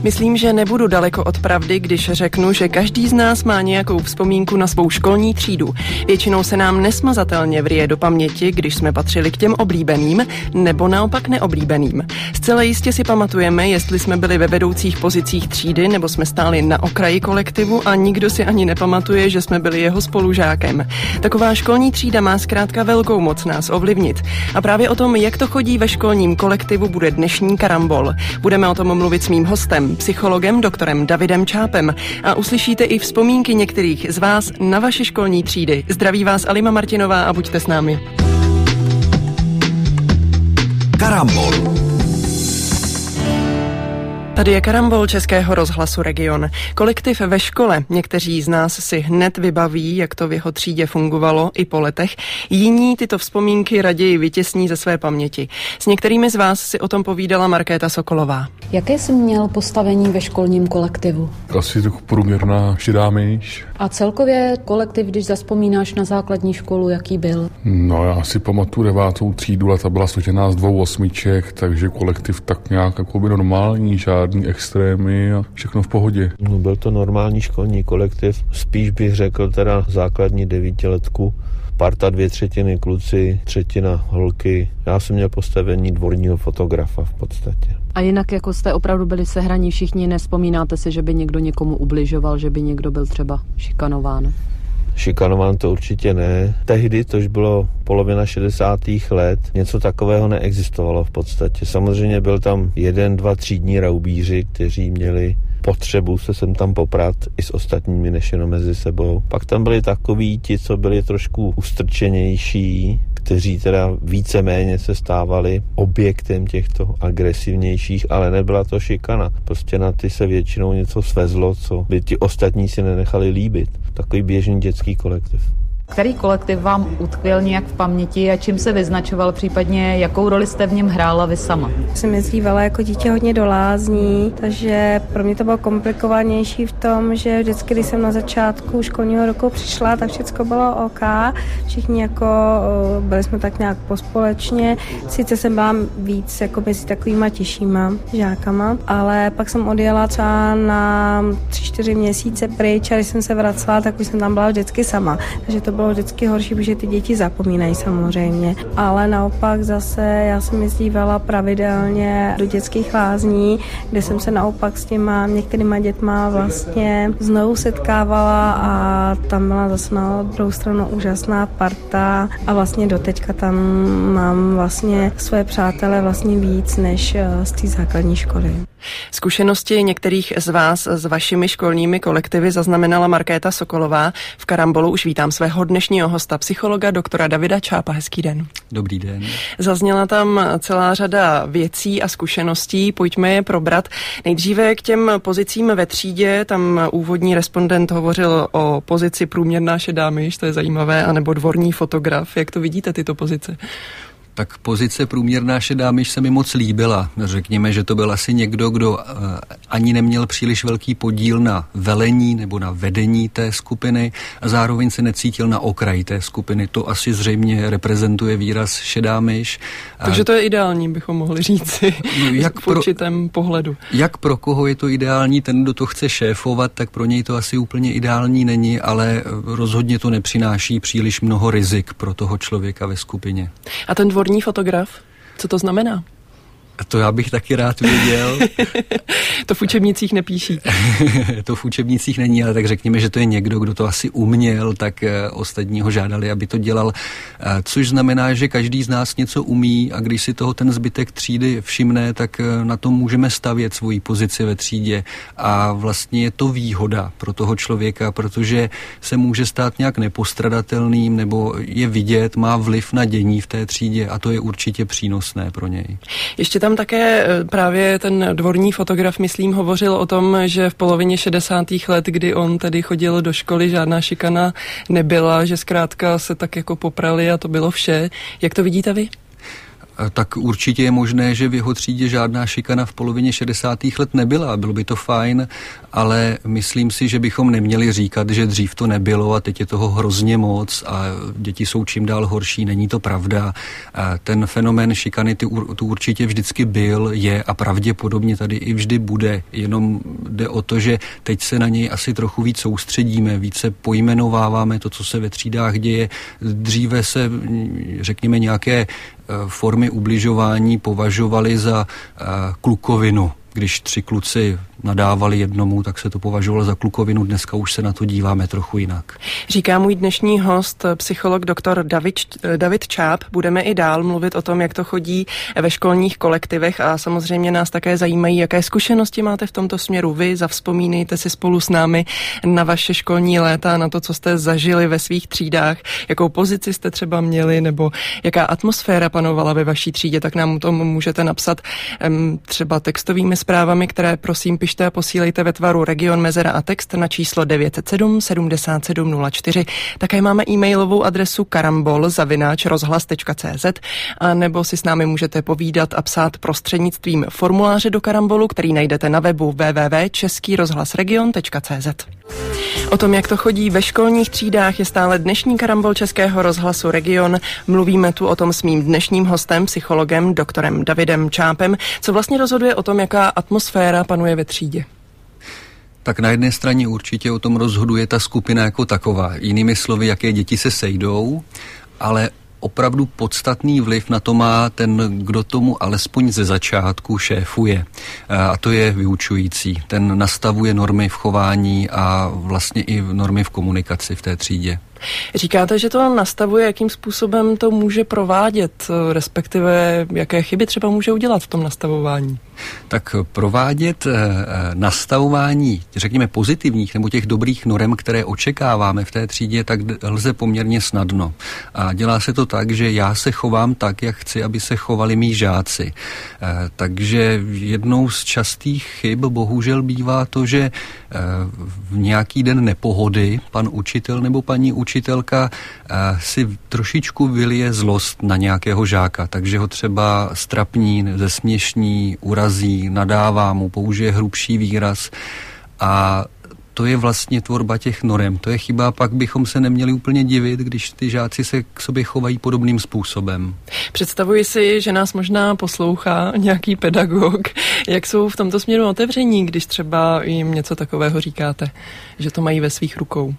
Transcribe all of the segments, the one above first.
Myslím, že nebudu daleko od pravdy, když řeknu, že každý z nás má nějakou vzpomínku na svou školní třídu. Většinou se nám nesmazatelně vrije do paměti, když jsme patřili k těm oblíbeným, nebo naopak neoblíbeným. Zcela jistě si pamatujeme, jestli jsme byli ve vedoucích pozicích třídy, nebo jsme stáli na okraji kolektivu a nikdo si ani nepamatuje, že jsme byli jeho spolužákem. Taková školní třída má zkrátka velkou moc nás ovlivnit. A právě o tom, jak to chodí ve školním kolektivu, bude dnešní Karambol. Budeme o tom mluvit s mým hostem, psychologem doktorem Davidem Čápem, a uslyšíte i vzpomínky některých z vás na vaše školní třídy. Zdraví vás Alima Martinová a buďte s námi. Karambol. Tady je Karambol Českého rozhlasu Region. Kolektiv ve škole. Někteří z nás si hned vybaví, jak to v jeho třídě fungovalo i po letech. Jiní tyto vzpomínky raději vytěsní ze své paměti. S některými z vás si o tom povídala Markéta Sokolová. Jaké jsi měl postavení ve školním kolektivu? Asi průměrná šedá myš. A celkově kolektiv, když zavzpomínáš na základní školu, jaký byl? No, já si pamatuju 9. třídu, ale ta byla složená z 2 osmiček, takže kolektiv tak nějak jako by normální, žádný extrémy a všechno v pohodě. No, byl to normální školní kolektiv, spíš bych řekl teda základní 9letku. Parta 2/3 kluci, 1/3 holky. Já jsem měl postavení dvorního fotografa v podstatě. A jinak jako jste opravdu byli sehraní všichni, nevzpomínáte si, že by někdo někomu ubližoval, že by někdo byl třeba šikanován? Šikanován to určitě ne. Tehdy, tož bylo polovina 60. let, něco takového neexistovalo v podstatě. Samozřejmě byl tam 1, 2 třídní raubíři, kteří měli potřebu se sem tam poprat i s ostatními než jenom mezi sebou. Pak tam byli takoví ti, co byli trošku ustrčenější, kteří teda víceméně se stávali objektem těchto agresivnějších, ale nebyla to šikana. Prostě na ty se většinou něco svezlo, co by ti ostatní si nenechali líbit. Takový běžný dětský kolektiv. Který kolektiv vám utkvěl nějak v paměti a čím se vyznačoval, případně jakou roli jste v něm hrála vy sama? Jsem jezdívala jako dítě hodně do lázní, takže pro mě to bylo komplikovanější v tom, že vždycky, když jsem na začátku školního roku přišla, tak všechno bylo OK. Všichni jako byli jsme tak nějak pospolečně. Sice jsem byla víc jako mezi takovýma těžšíma žákama, ale pak jsem odjela třeba na 3-4 měsíce pryč a když jsem se vracela, tak už jsem tam byla vždycky sama. Takže to bylo vždycky horší, protože ty děti zapomínají samozřejmě. Ale naopak zase já jsem jezdívala pravidelně do dětských lázní, kde jsem se naopak s těma některýma dětma vlastně znovu setkávala a tam byla zase na druhou stranu úžasná parta a vlastně doteďka tam mám vlastně své přátelé vlastně víc než z té základní školy. Zkušenosti některých z vás s vašimi školními kolektivy zaznamenala Markéta Sokolová. V Karambolu už vítám svého dnešního hosta, psychologa doktora Davida Čápa. Hezký den. Dobrý den. Zazněla tam celá řada věcí a zkušeností, pojďme je probrat. Nejdříve k těm pozicím ve třídě, tam úvodní respondent hovořil o pozici průměrná šedá myš, to je zajímavé, anebo dvorní fotograf. Jak to vidíte, tyto pozice? Tak pozice průměrná šedá myš se mi moc líbila. Řekněme, že to byl asi někdo, kdo ani neměl příliš velký podíl na velení nebo na vedení té skupiny a zároveň se necítil na okraji té skupiny. To asi zřejmě reprezentuje výraz šedá myš. Takže to je ideální, bychom mohli říci, v určitém pohledu. Jak pro koho je to ideální, ten, kdo to chce šéfovat, tak pro něj to asi úplně ideální není, ale rozhodně to nepřináší příliš mnoho rizik pro toho člověka ve skupině. A ten dvorní fotograf, co to znamená? To já bych taky rád věděl. To v učebnicích nepíší. To v učebnicích není, ale tak řekněme, že to je někdo, kdo to asi uměl, tak ostatní ho žádali, aby to dělal. Což znamená, že každý z nás něco umí a když si toho ten zbytek třídy všimne, tak na tom můžeme stavět svoji pozici ve třídě. A vlastně je to výhoda pro toho člověka, protože se může stát nějak nepostradatelným nebo je vidět, má vliv na dění v té třídě a to je určitě přínosné pro něj. Ještě tam také právě ten dvorní fotograf, myslím, hovořil o tom, že v polovině 60. let, kdy on tedy chodil do školy, žádná šikana nebyla, že zkrátka se tak jako poprali a to bylo vše. Jak to vidíte vy? Tak určitě je možné, že v jeho třídě žádná šikana v polovině 60. let nebyla. Bylo by to fajn, ale myslím si, že bychom neměli říkat, že dřív to nebylo a teď je toho hrozně moc a děti jsou čím dál horší. Není to pravda. Ten fenomén šikany tu určitě vždycky byl, je a pravděpodobně tady i vždy bude. Jenom jde o to, že teď se na něj asi trochu víc soustředíme, více pojmenováváme to, co se ve třídách děje. Dříve se, řekněme, nějaké formy ubližování považovaly za klukovinu. Když 3 kluci nadávali jednomu, tak se to považovalo za klukovinu. Dneska už se na to díváme trochu jinak. Říká můj dnešní host, psycholog doktor David Čáp. Budeme i dál mluvit o tom, jak to chodí ve školních kolektivech a samozřejmě nás také zajímají, jaké zkušenosti máte v tomto směru vy. Zavzpomínejte si spolu s námi na vaše školní léta, na to, co jste zažili ve svých třídách, jakou pozici jste třeba měli nebo jaká atmosféra panovala ve vaší třídě, tak nám to můžete napsat třeba textovými zprávami, které prosím pište a posílejte ve tvaru Region, mezera a text na číslo 907 77 04. Také máme e-mailovou adresu karambol@rozhlas.cz a nebo si s námi můžete povídat a psát prostřednictvím formuláře do Karambolu, který najdete na webu www.českýrozhlasregion.cz. O tom, jak to chodí ve školních třídách, je stále dnešní Karambol Českého rozhlasu Region. Mluvíme tu o tom s mým dnešním hostem, psychologem, doktorem Davidem Čápem, co vlastně rozhoduje o tom, jaká atmosféra panuje ve třídě. Tak na jedné straně určitě o tom rozhoduje ta skupina jako taková. Jinými slovy, jaké děti se sejdou, ale opravdu podstatný vliv na to má ten, kdo tomu alespoň ze začátku šéfuje. A to je vyučující. Ten nastavuje normy v chování a vlastně i normy v komunikaci v té třídě. Říkáte, že to nastavuje, jakým způsobem to může provádět, respektive jaké chyby třeba může udělat v tom nastavování? Tak provádět nastavování, řekněme, pozitivních nebo těch dobrých norem, které očekáváme v té třídě, tak lze poměrně snadno. A dělá se to tak, že já se chovám tak, jak chci, aby se chovali mí žáci. Takže jednou z častých chyb bohužel bývá to, že v nějaký den nepohody pan učitel nebo paní učitelka si trošičku vylije zlost na nějakého žáka, takže ho třeba strapní, zesměšní, urazí, nadává mu, použije hrubší výraz a to je vlastně tvorba těch norem. To je chyba, pak bychom se neměli úplně divit, když ty žáci se k sobě chovají podobným způsobem. Představuji si, že nás možná poslouchá nějaký pedagog. Jak jsou v tomto směru otevření, když třeba jim něco takového říkáte, že to mají ve svých rukou?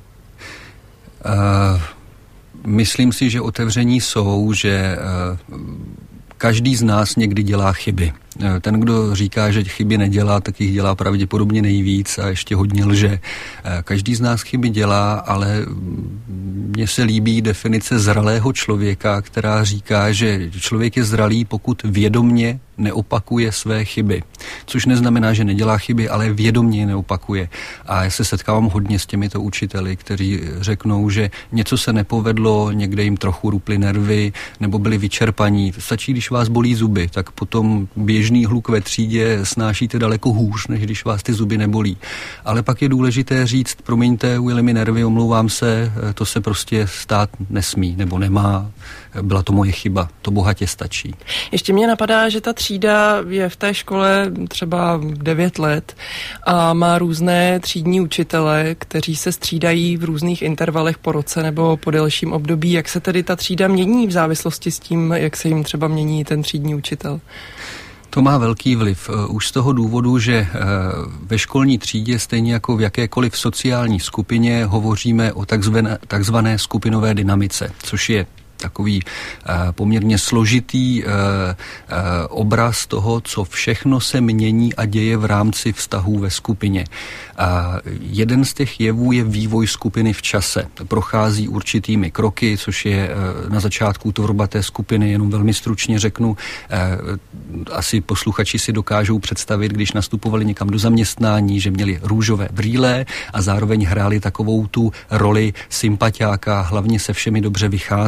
Myslím si, že otevření jsou, že každý z nás někdy dělá chyby. Ten, kdo říká, že chyby nedělá, tak jich dělá pravděpodobně nejvíc a ještě hodně lže. Každý z nás chyby dělá, ale mně se líbí definice zralého člověka, která říká, že člověk je zralý, pokud vědomně neopakuje své chyby. Což neznamená, že nedělá chyby, ale vědomně je neopakuje. A já se setkávám hodně s těmito učiteli, kteří řeknou, že něco se nepovedlo, někde jim trochu ruply nervy, nebo byli vyčerpaní. Stačí, když vás bolí zuby, tak potom běžný hluk ve třídě snášíte daleko hůř, než když vás ty zuby nebolí. Ale pak je důležité říct, promiňte, ujeli mi nervy, omlouvám se, to se prostě stát nesmí, nebo nemá, byla to moje chyba, to bohatě stačí. Ještě mě napadá, že ta třída je v té škole třeba 9 let a má různé třídní učitele, kteří se střídají v různých intervalech po roce nebo po delším období. Jak se tedy ta třída mění v závislosti s tím, jak se jim třeba mění ten třídní učitel? To má velký vliv. Už z toho důvodu, že ve školní třídě, stejně jako v jakékoliv sociální skupině, hovoříme o takzvané skupinové dynamice, což je takový poměrně složitý obraz toho, co všechno se mění a děje v rámci vztahů ve skupině. Jeden z těch jevů je vývoj skupiny v čase. Prochází určitými kroky, což je na začátku tvorba té skupiny, jenom velmi stručně řeknu. Asi posluchači si dokážou představit, když nastupovali někam do zaměstnání, že měli růžové brýle a zároveň hráli takovou tu roli sympatiáka, hlavně se všemi dobře vycházet. To je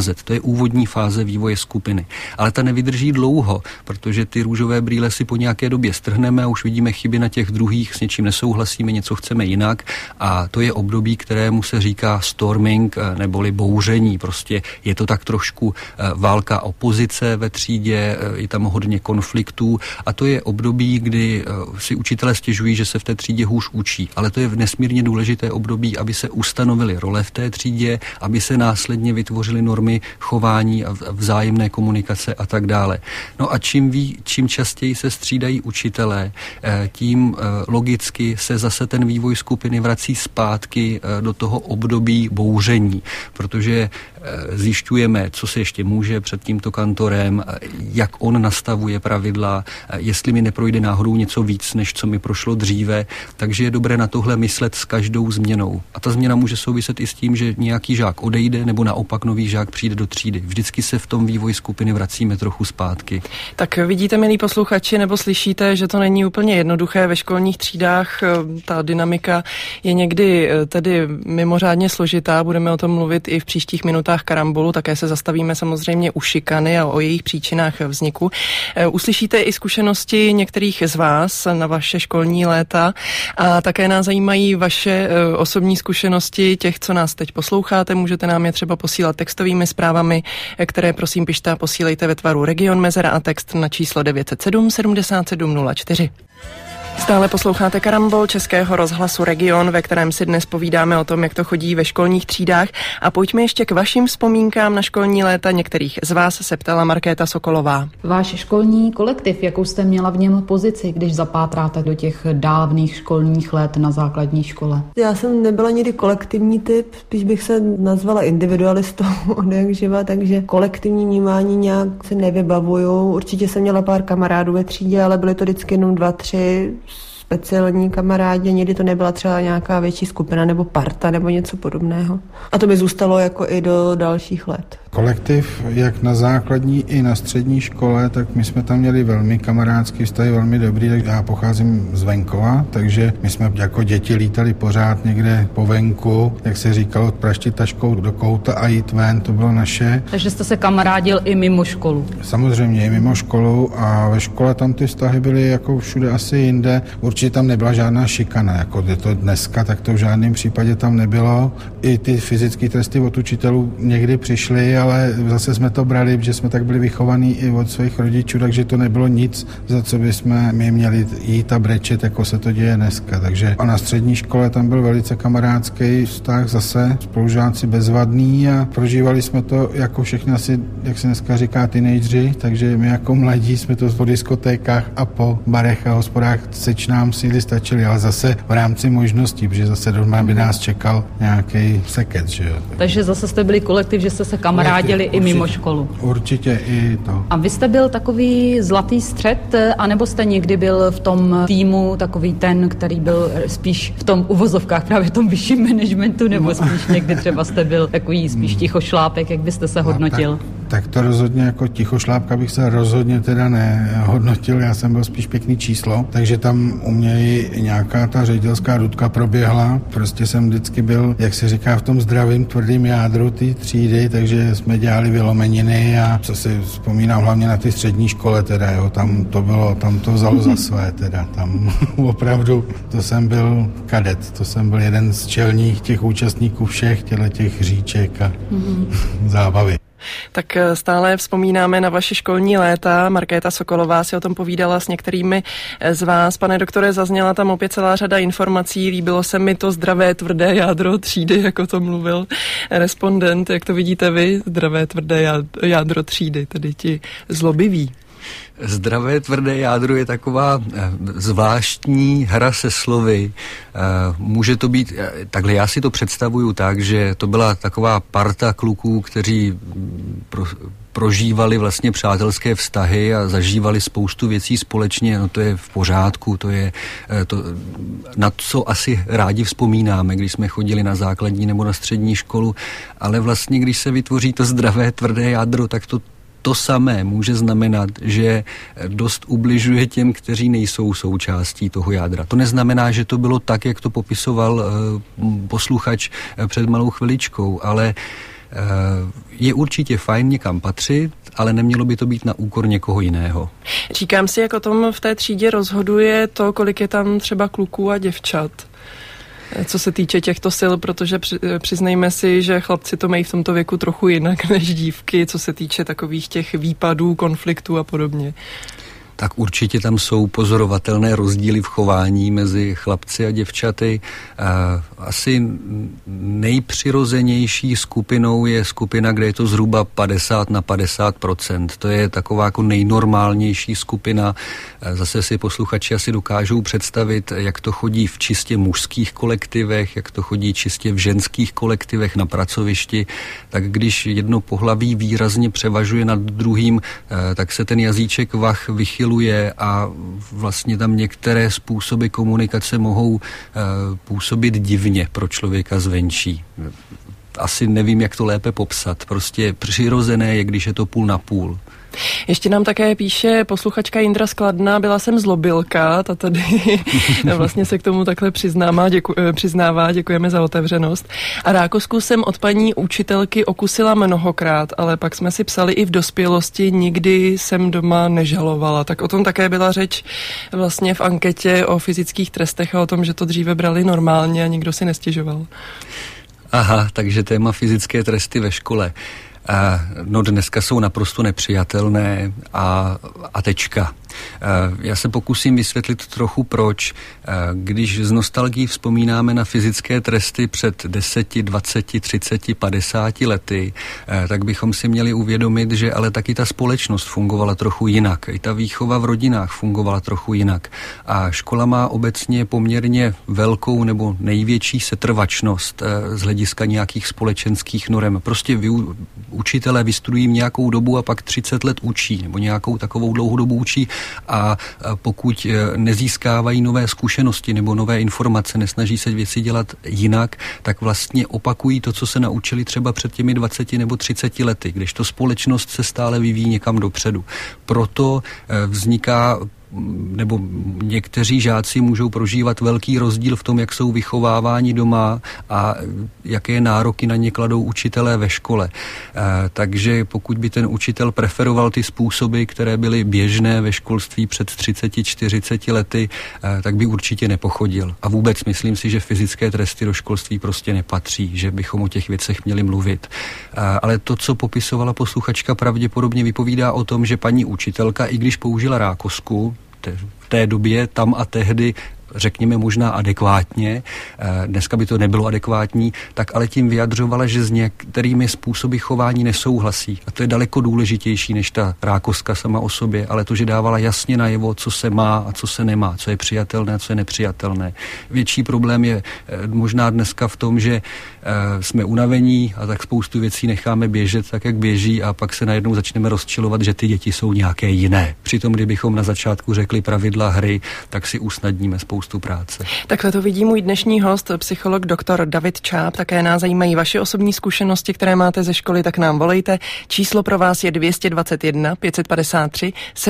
úvodní fáze vývoje skupiny. Ale ta nevydrží dlouho, protože ty růžové brýle si po nějaké době strhneme a už vidíme chyby na těch druhých, s něčím nesouhlasíme, něco chceme jinak a to je období, kterému se říká storming neboli bouření. Prostě je to tak trošku válka opozice ve třídě, je tam hodně konfliktů a to je období, kdy si učitelé stěžují, že se v té třídě hůř učí. Ale to je nesmírně důležité období, aby se ustanovily role v té třídě, aby se následně vytvořily normy chování a vzájemné komunikace a tak dále. No a čím častěji se střídají učitelé, tím logicky se zase ten vývoj skupiny vrací zpátky do toho období bouření, protože zjišťujeme, co se ještě může před tímto kantorem, jak on nastavuje pravidla, jestli mi neprojde náhodou něco víc, než co mi prošlo dříve, takže je dobré na tohle myslet s každou změnou. A ta změna může souviset i s tím, že nějaký žák odejde, nebo naopak nový žák přijde do třídy. Vždycky se v tom vývoji skupiny vracíme trochu zpátky. Tak vidíte, milí posluchači, nebo slyšíte, že to není úplně jednoduché ve školních třídách. Ta dynamika je někdy tedy mimořádně složitá. Budeme o tom mluvit i v příštích minutách Karambolu. Také se zastavíme samozřejmě u šikany a o jejich příčinách vzniku. Uslyšíte i zkušenosti některých z vás na vaše školní léta a také nás zajímají vaše osobní zkušenosti těch, co nás teď posloucháte. Můžete nám je třeba posílat textovými zprávami, které prosím pište a posílejte ve tvaru Region Mezera a text na číslo 907 77 04. Stále posloucháte Karambol Českého rozhlasu Region, ve kterém si dnes povídáme o tom, jak to chodí ve školních třídách. A pojďme ještě k vašim vzpomínkám na školní léta. Některých z vás se ptala Markéta Sokolová. Váš školní kolektiv, jakou jste měla v něm pozici, když zapátráte do těch dávných školních let na základní škole? Já jsem nebyla nikdy kolektivní typ, spíš bych se nazvala individualistou od jak živa, takže kolektivní vnímání nějak se nevybavuju. Určitě jsem měla pár kamarádů ve třídě, ale byly to vždycky jenom 2-3 speciální kamarádi, někdy to nebyla třeba nějaká větší skupina nebo parta nebo něco podobného. A to mi zůstalo jako i do dalších let. Kolektiv, jak na základní i na střední škole, tak my jsme tam měli velmi kamarádský vztahy, velmi dobrý, tak já pocházím z venkova, takže my jsme jako děti lítali pořád někde po venku, jak se říkalo, praštit taškou do kouta a jít ven, to bylo naše. Takže jste se kamarádil i mimo školu? Samozřejmě i mimo školu a ve škole tam ty vztahy byly jako všude asi jinde. Určitě tam nebyla žádná šikana, jako je to dneska, tak to v žádném případě tam nebylo. I ty fyzické tresty od učitelů někdy přišly, ale zase jsme to brali, že jsme tak byli vychovaní i od svých rodičů, takže to nebylo nic, za co bychom my měli jít a brečet, jako se to děje dneska. Takže a na střední škole tam byl velice kamarádský vztah, zase spolužáci bezvadný a prožívali jsme to jako všechny asi, jak se dneska říká, teenageři, takže my jako mladí jsme to po diskotékách a po barech a hospodách seč nám síly stačily, ale zase v rámci možností, protože zase doma by nás čekal nějaký seket, že jo. Takže zase jste byli kolektiv, že jste se kamarádili i mimo školu. Určitě i to. A vy jste byl takový zlatý střed, anebo jste někdy byl v tom týmu takový ten, který byl spíš v tom uvozovkách, právě v tom vyšším managementu, nebo spíš někdy třeba jste byl takový spíš tichošlápek, jak byste se hodnotil? Tak to rozhodně jako tichošlápka bych se rozhodně teda nehodnotil, já jsem byl spíš pěkný číslo, takže tam u mě i nějaká ta ředitelská dudka proběhla, prostě jsem vždycky byl, jak se říká, v tom zdravým tvrdým jádru té třídy, takže jsme dělali vylomeniny a co si vzpomínám hlavně na ty střední škole teda, jo, tam to vzalo za své teda, tam opravdu, to jsem byl kadet, to jsem byl jeden z čelních těch účastníků všech těch hříček a zábavy. Tak stále vzpomínáme na vaše školní léta. Markéta Sokolová si o tom povídala s některými z vás. Pane doktore, zazněla tam opět celá řada informací. Líbilo se mi to zdravé, tvrdé jádro třídy, jako to mluvil respondent. Jak to vidíte vy? Zdravé, tvrdé jádro třídy, tedy ti zlobiví. Zdravé tvrdé jádro je taková zvláštní hra se slovy. Může to být, takhle já si to představuju tak, že to byla taková parta kluků, kteří prožívali vlastně přátelské vztahy a zažívali spoustu věcí společně, no to je v pořádku, to je to, na co asi rádi vzpomínáme, když jsme chodili na základní nebo na střední školu, ale vlastně když se vytvoří to zdravé tvrdé jádro, tak to samé může znamenat, že dost ubližuje těm, kteří nejsou součástí toho jádra. To neznamená, že to bylo tak, jak to popisoval posluchač před malou chviličkou, ale Je určitě fajn někam patřit, ale nemělo by to být na úkor někoho jiného. Říkám si, jak o tom v té třídě rozhoduje to, kolik je tam třeba kluků a děvčat. Co se týče těchto sil, protože přiznejme si, že chlapci to mají v tomto věku trochu jinak než dívky, co se týče takových těch výpadů, konfliktů a podobně. Tak určitě tam jsou pozorovatelné rozdíly v chování mezi chlapci a děvčaty. Asi nejpřirozenější skupinou je skupina, kde je to zhruba 50/50%. To je taková jako nejnormálnější skupina. Zase si posluchači asi dokážou představit, jak to chodí v čistě mužských kolektivech, jak to chodí čistě v ženských kolektivech na pracovišti. Tak když jedno pohlaví výrazně převažuje nad druhým, tak se ten jazyček vah vychyluje a vlastně tam některé způsoby komunikace mohou působit divně pro člověka zvenčí. Asi nevím, jak to lépe popsat. Prostě přirozené je, když je to půl na půl. Ještě nám také píše posluchačka Jindra Skladná, byla jsem zlobilka, ta tady vlastně se k tomu takhle přiznává, děkujeme za otevřenost. A rákosku jsem od paní učitelky okusila mnohokrát, ale pak jsme si psali i v dospělosti, nikdy jsem doma nežalovala. Tak o tom také byla řeč vlastně v anketě o fyzických trestech a o tom, že to dříve brali normálně a nikdo si nestěžoval. Aha, takže téma fyzické tresty ve škole. No dneska jsou naprosto nepřijatelné a tečka. Já se pokusím vysvětlit trochu proč. Když z nostalgií vzpomínáme na fyzické tresty před 10, 20, 30, 50 lety, tak bychom si měli uvědomit, že ale taky ta společnost fungovala trochu jinak. I ta výchova v rodinách fungovala trochu jinak. A škola má obecně poměrně velkou nebo největší setrvačnost z hlediska nějakých společenských norem. Prostě učitelé vystudují nějakou dobu a pak 30 let učí, nebo nějakou takovou dlouhou dobu učí a pokud nezískávají nové zkušenosti nebo nové informace, nesnaží se věci dělat jinak, tak vlastně opakují to, co se naučili třeba před těmi 20 nebo 30 lety, když to společnost se stále vyvíjí někam dopředu. Proto vzniká nebo někteří žáci můžou prožívat velký rozdíl v tom, jak jsou vychováváni doma a jaké nároky na ně kladou učitelé ve škole. Takže pokud by ten učitel preferoval ty způsoby, které byly běžné ve školství před 30-40 lety, tak by určitě nepochodil. A vůbec myslím si, že fyzické tresty do školství prostě nepatří, že bychom o těch věcech měli mluvit. Ale to, co popisovala posluchačka, pravděpodobně vypovídá o tom, že paní učitelka, i když použila rákosku, v té době, tam a tehdy, řekněme možná adekvátně, dneska by to nebylo adekvátní, tak ale tím vyjadřovala, že s některými způsoby chování nesouhlasí. A to je daleko důležitější než ta rákoska sama o sobě, ale to, že dávala jasně najevo, co se má a co se nemá, co je přijatelné a co je nepřijatelné. Větší problém je možná dneska v tom, že jsme unavení a tak spoustu věcí necháme běžet tak, jak běží a pak se najednou začneme rozčilovat, že ty děti jsou nějaké jiné. Přitom, kdybychom na začátku řekli pravidla hry, tak si usnadníme spoustu práce. Takhle to vidí můj dnešní host, psycholog dr. David Čáp. Také nás zajímají vaše osobní zkušenosti, které máte ze školy, tak nám volejte. Číslo pro vás je 221 553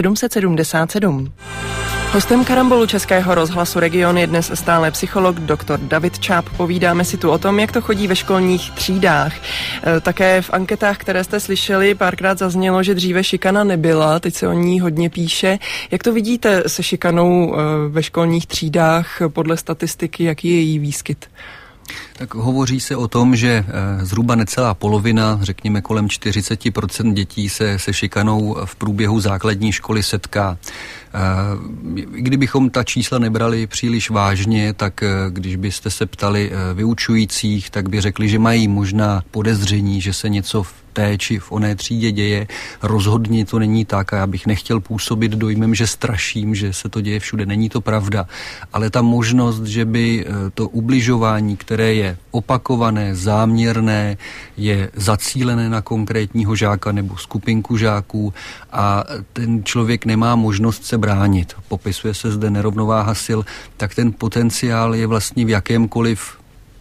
777. Hostem Karambolu Českého rozhlasu Region je dnes stále psycholog dr. David Čáp. Povídáme si tu o tom, jak to chodí ve školních třídách. Také v anketách, které jste slyšeli, párkrát zaznělo, že dříve šikana nebyla, teď se o ní hodně píše. Jak to vidíte se šikanou ve školních třídách podle statistiky, jaký je její výskyt? Tak hovoří se o tom, že zhruba necelá polovina, řekněme kolem 40% dětí se šikanou v průběhu základní školy setká. Kdybychom ta čísla nebrali příliš vážně, tak když byste se ptali vyučujících, tak by řekli, že mají možná podezření, že se něco v té či v oné třídě děje. Rozhodně to není tak a já bych nechtěl působit dojmem, že straším, že se to děje všude. Není to pravda. Ale ta možnost, že by to ubližování, které je opakované, záměrné, je zacílené na konkrétního žáka nebo skupinku žáků a ten člověk nemá možnost se bránit. Popisuje se zde nerovnováha sil, tak ten potenciál je vlastně v jakémkoliv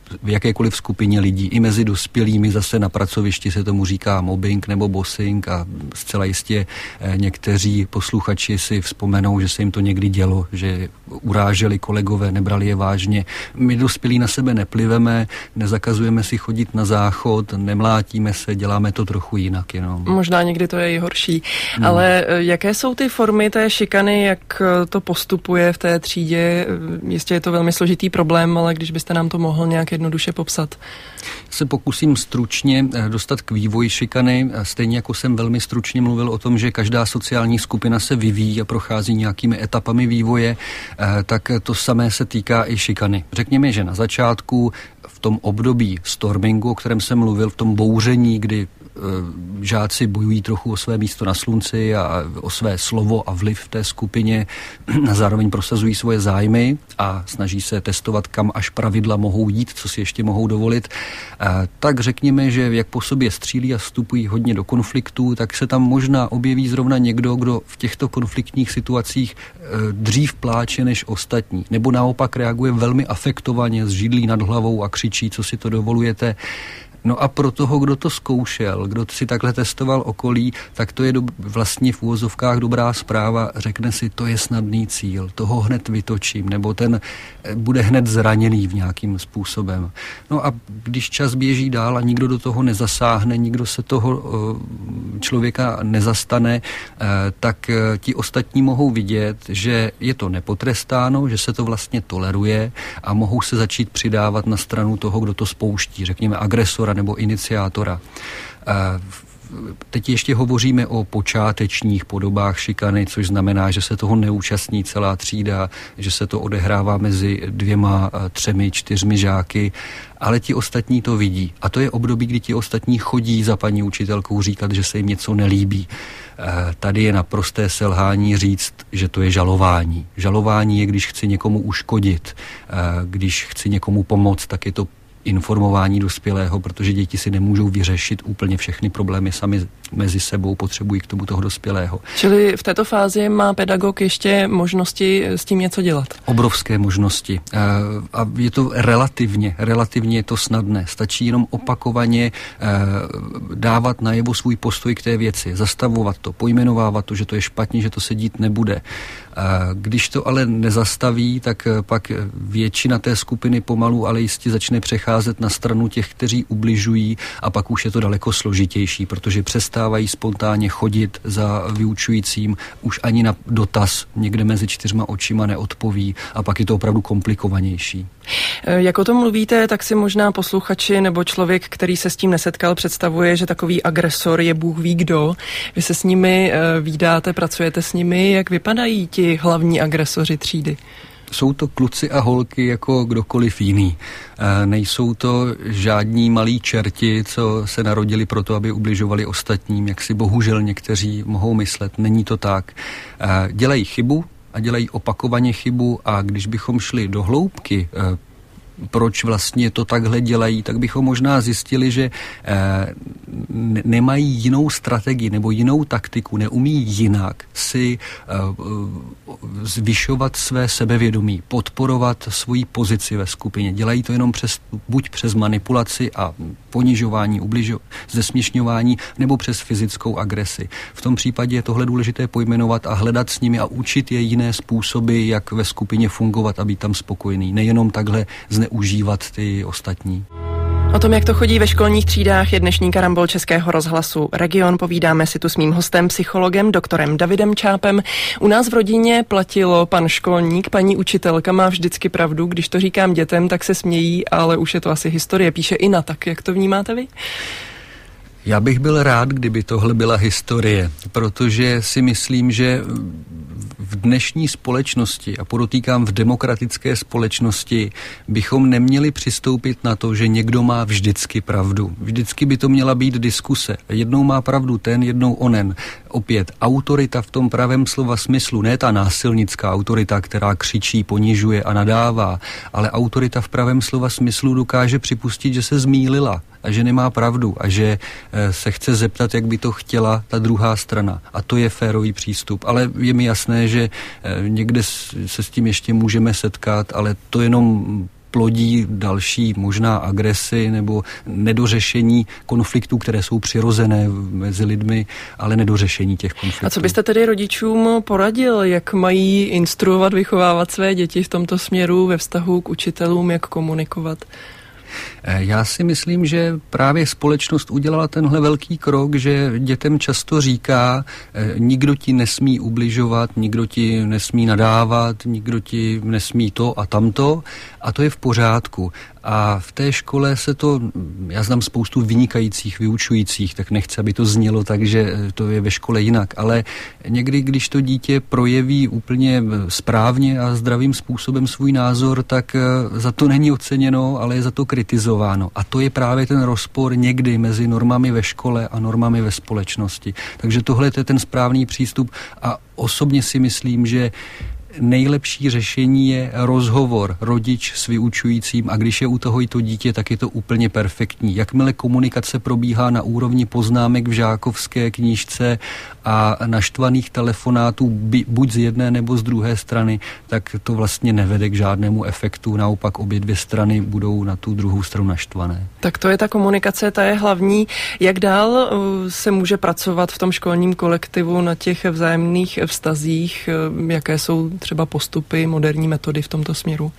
v jakékoliv skupině lidí. I mezi dospělými zase na pracovišti se tomu říká mobbing nebo bossing a zcela jistě někteří posluchači si vzpomenou, že se jim to někdy dělo, že uráželi kolegové, nebrali je vážně. My dospělí na sebe nepliveme, nezakazujeme si chodit na záchod, nemlátíme se, děláme to trochu jinak jenom. Možná někdy to je i horší. Ale jaké jsou ty formy té šikany, jak to postupuje v té třídě? Jistě je to velmi složitý problém, ale když byste nám to mohl nějak jednoduše popsat. Se pokusím stručně dostat k vývoji šikany. Stejně jako jsem velmi stručně mluvil o tom, že každá sociální skupina se vyvíjí a prochází nějakými etapami vývoje, tak to samé se týká i šikany. Řekněme, že na začátku v tom období stormingu, o kterém jsem mluvil, v tom bouření, kdy žáci bojují trochu o své místo na slunci a o své slovo a vliv v té skupině, a zároveň prosazují svoje zájmy a snaží se testovat, kam až pravidla mohou jít, co si ještě mohou dovolit, tak řekněme, že jak po sobě střílí a vstupují hodně do konfliktů, tak se tam možná objeví zrovna někdo, kdo v těchto konfliktních situacích dřív pláče než ostatní, nebo naopak reaguje velmi afektovaně, s židlí nad hlavou a křičí, co si to dovolujete. No a pro toho, kdo to zkoušel, kdo si takhle testoval okolí, tak to je vlastně v úvozovkách dobrá zpráva. Řekne si, to je snadný cíl, toho hned vytočím, nebo ten bude hned zraněný v nějakým způsobem. No a když čas běží dál a nikdo do toho nezasáhne, nikdo se toho člověka nezastane, tak ti ostatní mohou vidět, že je to nepotrestáno, že se to vlastně toleruje a mohou se začít přidávat na stranu toho, kdo to spouští, řekněme agresora nebo iniciátora. Teď ještě hovoříme o počátečních podobách šikany, což znamená, že se toho neúčastní celá třída, že se to odehrává mezi 2, 3, 4 žáky, ale ti ostatní to vidí. A to je období, kdy ti ostatní chodí za paní učitelkou říkat, že se jim něco nelíbí. Tady je naprosté selhání říct, že to je žalování. Žalování je, když chci někomu uškodit, když chci někomu pomoct, tak je to informování dospělého, protože děti si nemůžou vyřešit úplně všechny problémy sami mezi sebou, potřebují k tomu toho dospělého. Čili v této fázi má pedagog ještě možnosti s tím něco dělat? Obrovské možnosti. A je to relativně je to snadné. Stačí jenom opakovaně dávat najevo svůj postoj k té věci, zastavovat to, pojmenovávat to, že to je špatně, že to se dít nebude. Když to ale nezastaví, tak pak většina té skupiny pomalu, ale jistě začne přecházet na stranu těch, kteří ubližují, a pak už je to daleko složitější, protože přestávají spontánně chodit za vyučujícím, už ani na dotaz někde mezi 4 očima neodpoví a pak je to opravdu komplikovanější. Jak o tom mluvíte, tak si možná posluchači nebo člověk, který se s tím nesetkal, představuje, že takový agresor je Bůh ví kdo. Vy se s nimi vídáte, pracujete s nimi, jak vypadají ti hlavní agresoři třídy? Jsou to kluci a holky jako kdokoliv jiný. Nejsou to žádní malí čerti, co se narodili proto, aby ubližovali ostatním, jak si bohužel někteří mohou myslet. Není to tak. Dělají chybu a dělají opakovaně chybu, a když bychom šli do hloubky, proč vlastně to takhle dělají, tak bychom možná zjistili, že nemají jinou strategii nebo jinou taktiku, neumí jinak si zvyšovat své sebevědomí, podporovat svoji pozici ve skupině. Dělají to jenom buď přes manipulaci a ponižování, zesměšňování, nebo přes fyzickou agresi. V tom případě je tohle důležité pojmenovat a hledat s nimi a učit je jiné způsoby, jak ve skupině fungovat a být tam spokojený. Nejenom takhle zneužívat ty ostatní. O tom, jak to chodí ve školních třídách, je dnešní karambol Českého rozhlasu Region. Povídáme si tu s mým hostem, psychologem, doktorem Davidem Čápem. U nás v rodině platilo pan školník, paní učitelka má vždycky pravdu. Když to říkám dětem, tak se smějí, ale už je to asi historie, píše Ina. Tak jak to vnímáte vy? Já bych byl rád, kdyby tohle byla historie, protože si myslím, že v dnešní společnosti, a podotýkám v demokratické společnosti, bychom neměli přistoupit na to, že někdo má vždycky pravdu. Vždycky by to měla být diskuse. Jednou má pravdu ten, jednou onen. Opět, autorita v tom pravém slova smyslu, ne ta násilnická autorita, která křičí, ponižuje a nadává, ale autorita v pravém slova smyslu dokáže připustit, že se zmýlila a že nemá pravdu a že se chce zeptat, jak by to chtěla ta druhá strana. A to je férový přístup. Ale je mi jasné, že někde se s tím ještě můžeme setkat, ale to jenom plodí další možná agresi nebo nedořešení konfliktů, které jsou přirozené mezi lidmi, ale nedořešení těch konfliktů. A co byste tedy rodičům poradil, jak mají instruovat, vychovávat své děti v tomto směru ve vztahu k učitelům, jak komunikovat? Já si myslím, že právě společnost udělala tenhle velký krok, že dětem často říká, nikdo ti nesmí ubližovat, nikdo ti nesmí nadávat, nikdo ti nesmí to a tamto a to je v pořádku. A v té škole se to, já znám spoustu vynikajících vyučujících, tak nechci, aby to znělo tak, že to je ve škole jinak, ale někdy, když to dítě projeví úplně správně a zdravým způsobem svůj názor, tak za to není oceněno, ale je za to kritizováno. A to je právě ten rozpor někdy mezi normami ve škole a normami ve společnosti. Takže tohle je ten správný přístup a osobně si myslím, že nejlepší řešení je rozhovor rodič s vyučujícím a když je u toho i to dítě, tak je to úplně perfektní. Jakmile komunikace probíhá na úrovni poznámek v žákovské knížce a naštvaných telefonátů buď z jedné nebo z druhé strany, tak to vlastně nevede k žádnému efektu. Naopak obě dvě strany budou na tu druhou stranu naštvané. Tak to je ta komunikace, ta je hlavní. Jak dál se může pracovat v tom školním kolektivu na těch vzájemných vztazích? Jaké jsou třeba postupy, moderní metody v tomto směru?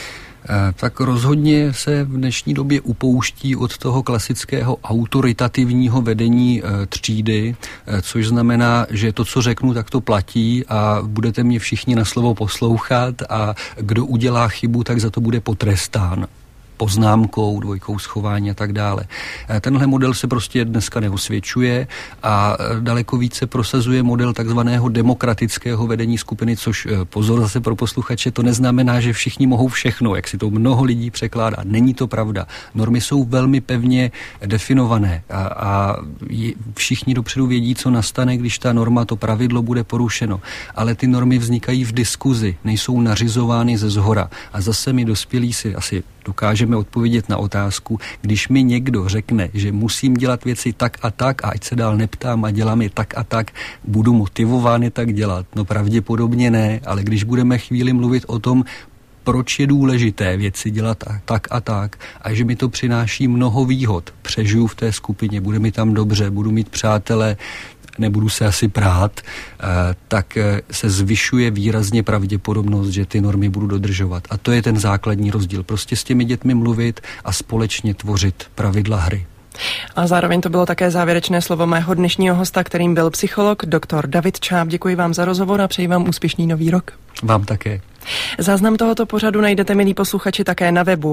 Tak rozhodně se v dnešní době upouští od toho klasického autoritativního vedení třídy, což znamená, že to, co řeknu, tak to platí a budete mě všichni na slovo poslouchat a kdo udělá chybu, tak za to bude potrestán poznámkou, dvojkou schování a tak dále. Tenhle model se prostě dneska neosvědčuje a daleko více prosazuje model takzvaného demokratického vedení skupiny, což pozor zase pro posluchače, to neznamená, že všichni mohou všechno, jak si to mnoho lidí překládá. Není to pravda. Normy jsou velmi pevně definované a všichni dopředu vědí, co nastane, když ta norma, to pravidlo bude porušeno. Ale ty normy vznikají v diskuzi, nejsou nařizovány ze zhora. A zase my dospělí si asi dokážeme odpovědět na otázku, když mi někdo řekne, že musím dělat věci tak a ať se dál neptám a dělám je tak a tak, budu motivován je tak dělat. No pravděpodobně ne, ale když budeme chvíli mluvit o tom, proč je důležité věci dělat tak a že mi to přináší mnoho výhod, přežiju v té skupině, bude mi tam dobře, budu mít přátele, nebudu se asi prát, tak se zvyšuje výrazně pravděpodobnost, že ty normy budu dodržovat. A to je ten základní rozdíl. Prostě s těmi dětmi mluvit a společně tvořit pravidla hry. A zároveň to bylo také závěrečné slovo mého dnešního hosta, kterým byl psycholog dr. David Čáp. Děkuji vám za rozhovor a přeji vám úspěšný nový rok. Vám také. Záznam tohoto pořadu najdete, milí posluchači, také na webu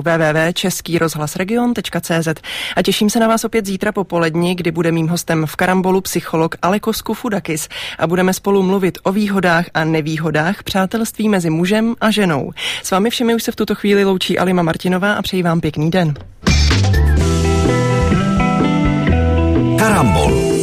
www.českýrozhlasregion.cz a těším se na vás opět zítra popoledni, kdy bude mým hostem v Karambolu psycholog Alekos Kufudakis a budeme spolu mluvit o výhodách a nevýhodách přátelství mezi mužem a ženou. S vámi všemi už se v tuto chvíli loučí Alima Martinová a přeji vám pěkný den. Karambol.